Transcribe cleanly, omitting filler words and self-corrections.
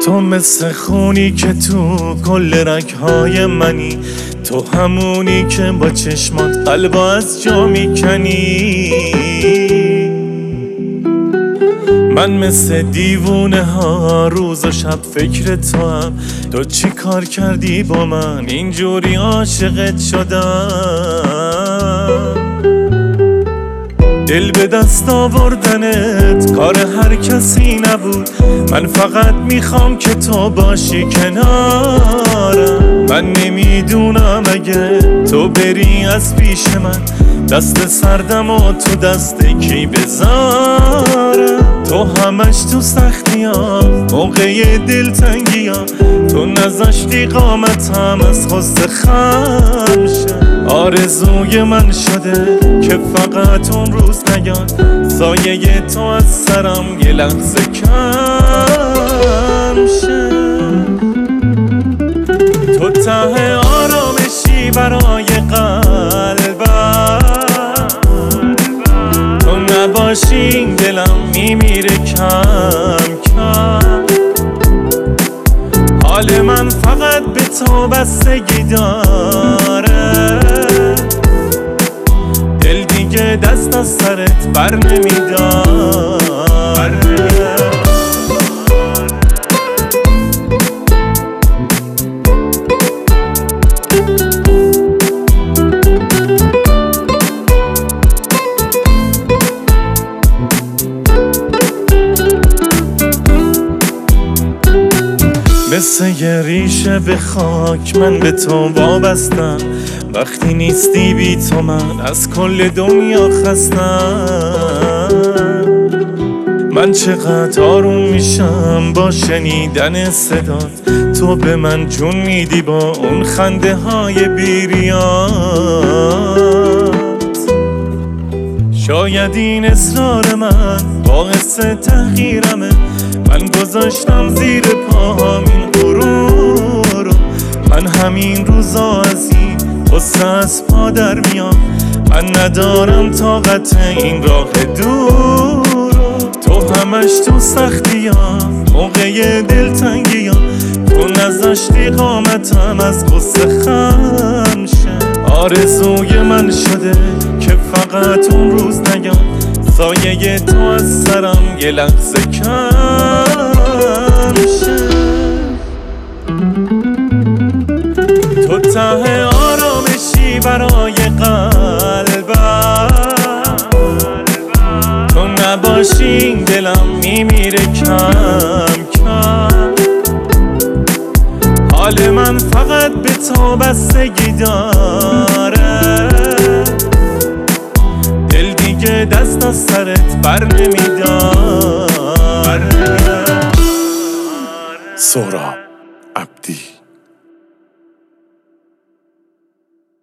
تو مثل خونی که تو کل رگ‌های منی، تو همونی که با چشمات قلبو از جا میکنی. من مثل دیوونه ها روز و شب فکر تو هم، تو چی کار کردی با من اینجوری عاشقت شدم. دل به دست آوردنت کار هر کسی نبود، من فقط میخوام که تو باشی کنارم. من نمیدونم اگه تو بری از پیش من، دست سردم و تو دست کی بذارم. تو همش تو سختی ها موقع دلتنگی ها، تو نذاشتی قامتم از غصه خم شه. آرزوی من شده که فقط اون روز نیاد، سایه تو از سرم یه لحظه کم شه. تو ته آرامشی برای قلبم، تو نباشی دلم میمیره کم کم. حال من فقط به تو بستگی داره، دل دیگه دست از سرت بر نمیداره. مثل یه ریشه به خاک من به تو وابستم، وقتی نیستی بی تو من از کل دنیا خستم. من چقدر آروم میشم با شنیدن صدات، تو به من جون میدی با اون خنده های بیریات. شاید این اصرار من باعث تغییرمه، من گذاشتم زیر پاهم این غرور رو. من همین روزا از این غصه از پا در میام، من ندارم طاقت این راه دور رو. تو همش تو سختی ها موقع دلتنگی ها، تو نذاشتی قامتم از غصه خم شه. آرزوی من شده که فقط اون روز نیاد، سایه تو از سرم یه لحظه کم شه. تو ته آرامشی برای قلبم، تو نباشی دلم میمیره کم کم. حال من فقط به تو بستگی داره، دل دیگه دست از سرت بر نمیداره. سهراب.